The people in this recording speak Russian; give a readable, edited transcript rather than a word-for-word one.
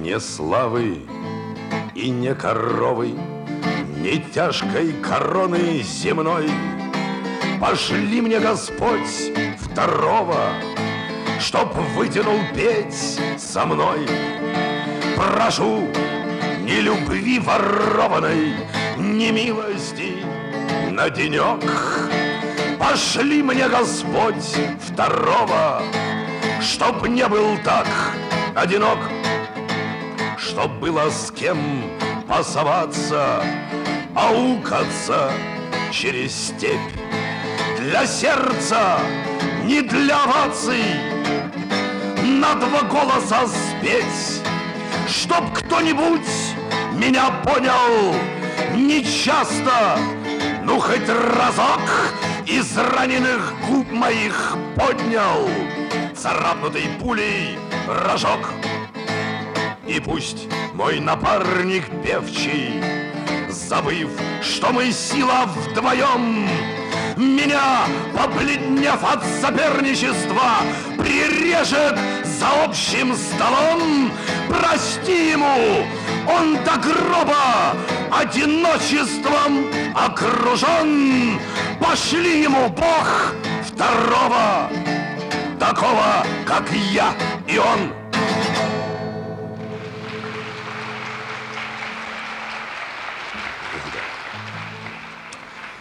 Не славы и не коровы, не тяжкой короны земной. Пошли мне, Господь, второго, чтоб вытянул петь со мной. Прошу, ни любви ворованной, ни милости на денек. Пошли мне, Господь, второго, чтоб не был так одинок. Чтоб было с кем пасоваться, аукаться через степь. Для сердца, не для оваций, на два голоса спеть. Чтоб кто-нибудь меня понял не часто, ну хоть разок из раненых губ моих поднял царапнутый пулей рожок. И пусть мой напарник певчий, забыв, что мы сила вдвоем, меня, побледнев от соперничества, прирежет за общим столом. Прости ему, он до гроба одиночеством окружен. Пошли ему, Бог, второго, такого, как я и он.